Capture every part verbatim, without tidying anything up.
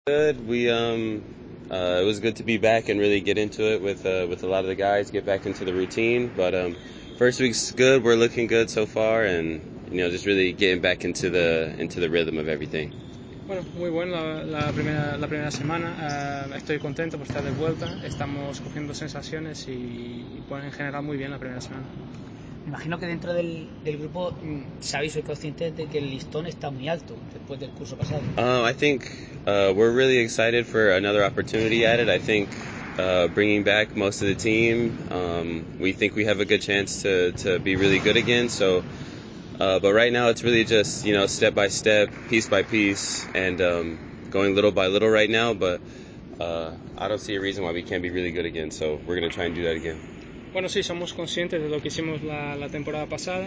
Good. We um, uh, it was good to be back and really get into it with uh, with a lot of the guys, get back into the routine. But um, first week's good. We're looking good so far, and you know, just really getting back into the into the rhythm of everything. Bueno, muy bueno la, la primera la primera semana. Uh, estoy contento por estar de vuelta. Estamos cogiendo sensaciones y, y bueno, en general muy bien la primera semana. Me imagino que dentro del, del grupo mm, sabéis, sois conscientes de que el listón está muy alto después del curso pasado. Uh, I think uh, we're really excited for another opportunity at it. I think uh, bringing back most of the team, um, we think we have a good chance to, to be really good again. So, uh, but right now it's really just, you know, step by step, piece by piece, and um, going little by little right now. But uh, I don't see a reason why we can't be really good again. So we're going to try and do that again. Bueno, sí, somos conscientes de lo que hicimos la, la temporada pasada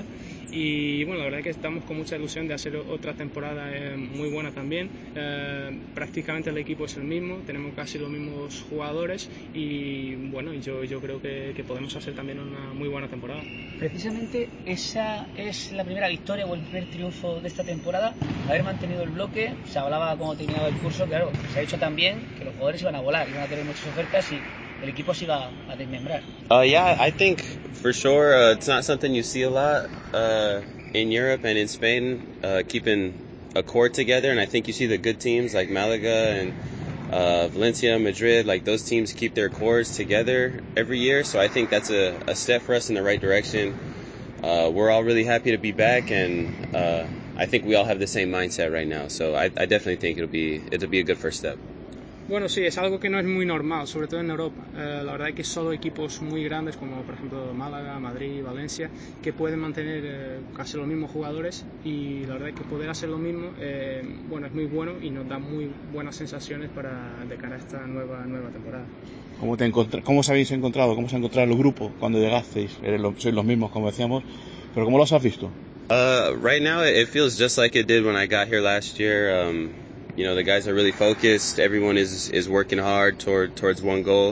y bueno, la verdad es que estamos con mucha ilusión de hacer otra temporada eh, muy buena también. Eh, prácticamente el equipo es el mismo, tenemos casi los mismos jugadores y bueno, yo, yo creo que, que podemos hacer también una muy buena temporada. Precisamente esa es la primera victoria o el primer triunfo de esta temporada, haber mantenido el bloque. Se hablaba cuando terminaba el curso, claro, se ha dicho también que los jugadores iban a volar, iban a tener muchas ofertas y el equipo se iba a desmembrar. Uh, yeah, I think for sure uh, it's not something you see a lot uh, in Europe and in Spain, uh, keeping a core together. And I think you see the good teams like Malaga and uh, Valencia, Madrid, like those teams keep their cores together every year. So I think that's a, a step for us in the right direction. Uh, we're all really happy to be back, and uh, I think we all have the same mindset right now. So I, I definitely think it'll be it'll be a good first step. Bueno, sí, es algo que no es muy normal, sobre todo en Europa. Eh, la verdad es que solo equipos muy grandes como por ejemplo Málaga, Madrid, Valencia, que pueden mantener eh, casi los mismos jugadores y la verdad es que poder hacer lo mismo, eh, bueno, es muy bueno y nos da muy buenas sensaciones para de cara a esta nueva nueva temporada. ¿Cómo, te encontra- ¿Cómo os habéis encontrado? ¿Cómo se ha encontrado el grupo cuando llegasteis? Eres lo- sois los mismos, como decíamos, pero ¿cómo los has visto? Uh, right now, it feels just like it did when I got here last year. Um, you know, the guys are really focused. Everyone is is working hard toward towards one goal.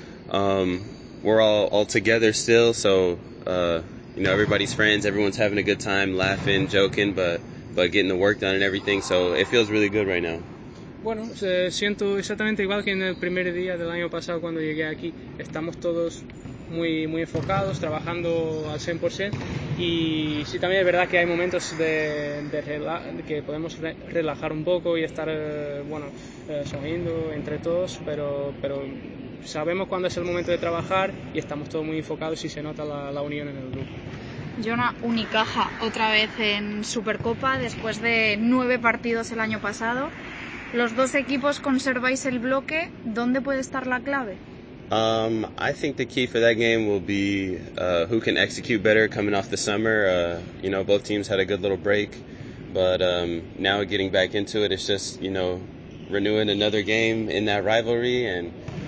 Um, we're all all together still, so uh, you know, everybody's friends. Everyone's having a good time, laughing, joking, but but getting the work done and everything. So it feels really good right now. Bueno, eh, siento exactamente igual que en el primer día del año pasado cuando llegué aquí. Estamos todos muy muy enfocados, trabajando al cien por ciento y sí, también es verdad que hay momentos de, de, rela de que podemos re relajar un poco y estar eh, bueno, eh, sonriendo entre todos, pero, pero sabemos cuándo es el momento de trabajar y estamos todos muy enfocados y se nota la, la unión en el grupo. Jona, Unicaja otra vez en Supercopa después de nueve partidos el año pasado. Los dos equipos conserváis el bloque. ¿Dónde puede estar la clave? Um, I think the key for that game will be uh, who can execute better coming off the summer. Uh, you know, both teams had a good little break, but um, now getting back into it, it's just, you know, renewing another game in that rivalry, and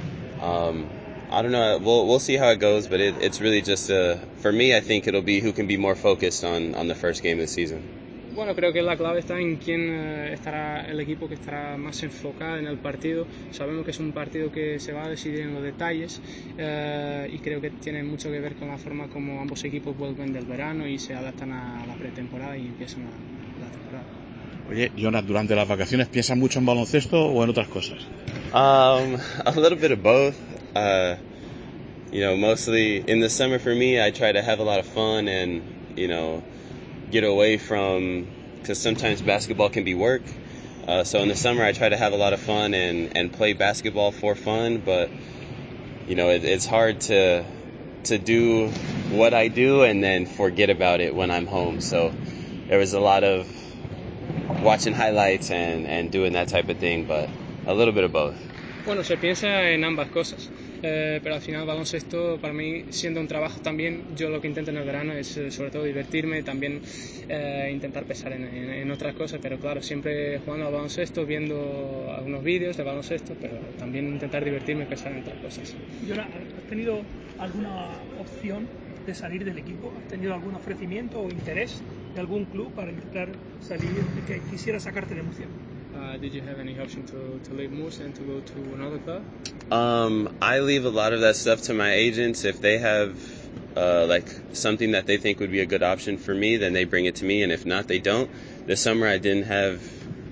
um, I don't know. We'll we'll see how it goes, but it, it's really just uh, for me. I think it'll be who can be more focused on, on the first game of the season. Bueno, creo que la clave está en quién eh, estará el equipo que estará más enfocado en el partido. Sabemos que es un partido que se va a decidir en los detalles eh, y creo que tiene mucho que ver con la forma como ambos equipos vuelven del verano y se adaptan a la pretemporada y empiezan la, la temporada. Oye, Jonas, ¿durante las vacaciones piensas mucho en baloncesto o en otras cosas? Um, a little bit of both. Uh, you know, mostly in the summer for me, I try to have a lot of fun and, you know, get away from, because sometimes basketball can be work. Uh, so in the summer, I try to have a lot of fun and, and play basketball for fun. But you know, it, it's hard to to do what I do and then forget about it when I'm home. So there was a lot of watching highlights and, and doing that type of thing, but a little bit of both. Bueno, se piensa en ambas cosas, eh, pero al final el baloncesto para mí siendo un trabajo también, yo lo que intento en el verano es eh, sobre todo divertirme, también eh, intentar pensar en, en, en otras cosas, pero claro, siempre jugando al baloncesto, viendo algunos vídeos de baloncesto, pero también intentar divertirme y pensar en otras cosas. Yona, ¿has tenido alguna opción de salir del equipo? ¿Has tenido algún ofrecimiento o interés de algún club para intentar salir, que quisiera sacarte de Murcia? Uh, did you have any option to, to leave Murcia and to go to another club? Um, I leave a lot of that stuff to my agents. If they have uh, like something that they think would be a good option for me, then they bring it to me, and if not, they don't. This summer I didn't have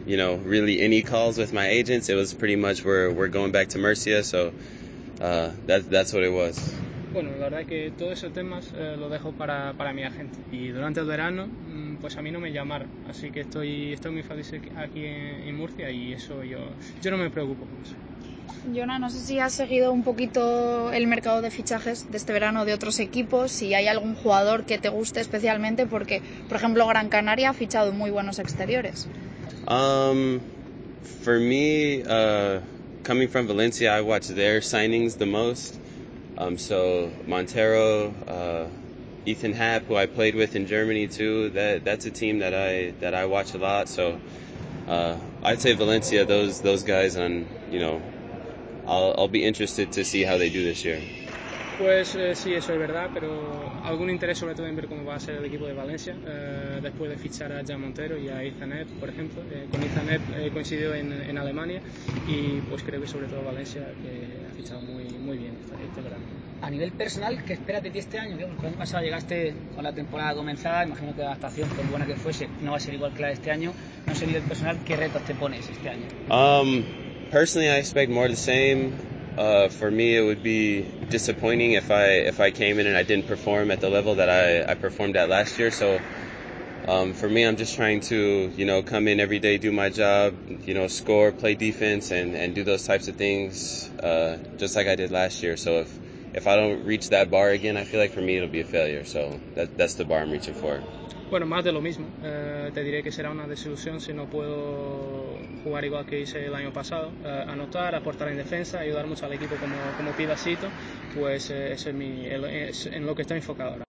you know, really any calls with my agents. It was pretty much we're we're going back to Murcia, so uh, that that's what it was. Bueno, la verdad que todos esos temas eh, los dejo para, para mi agente. Y durante el verano, pues a mí no me llamaron. Así que estoy, estoy muy feliz aquí en, en Murcia y eso yo, yo no me preocupo por eso. Jonah, no sé si has seguido un poquito el mercado de fichajes de este verano de otros equipos, si hay algún jugador que te guste especialmente, porque, por ejemplo, Gran Canaria ha fichado muy buenos exteriores. Um, for me, uh, coming from Valencia, I watch their signings the most. Um, so Montero, uh, Ethan Happ, who I played with in Germany too, that that's a team that I that I watch a lot. So uh, I'd say Valencia, those those guys, and you know, I'll I'll be interested to see how they do this year. Pues eh, sí, eso es verdad, pero algún interés sobre todo en ver cómo va a ser el equipo de Valencia eh, después de fichar a Jan Montero y a Ethan Happ, por ejemplo. Eh, con Ethan Happ eh, coincidió en, en Alemania y pues creo que sobre todo Valencia que ha fichado muy, muy bien este, este verano. A nivel personal, ¿qué esperas de ti este año? Porque el año pasado llegaste con la temporada comenzada, imagino que la adaptación, por buena que fuese, no va a ser igual que la de este año. No sé, a nivel personal, ¿qué retos te pones este año? Um, personally, I expect more the same. Uh, for me, it would be disappointing if I if I came in and I didn't perform at the level that I, I performed at last year. So um, for me, I'm just trying to you know come in every day, do my job, you know, score, play defense, and, and do those types of things uh, just like I did last year. So if if I don't reach that bar again, I feel like for me it'll be a failure. So that that's the bar I'm reaching for. Bueno, más de lo mismo. Eh, te diré que será una desilusión si no puedo jugar igual que hice el año pasado. Eh, anotar, aportar en defensa, ayudar mucho al equipo como, como pida Sito, pues eh, eso es, mi, el, es en lo que estoy enfocado ahora.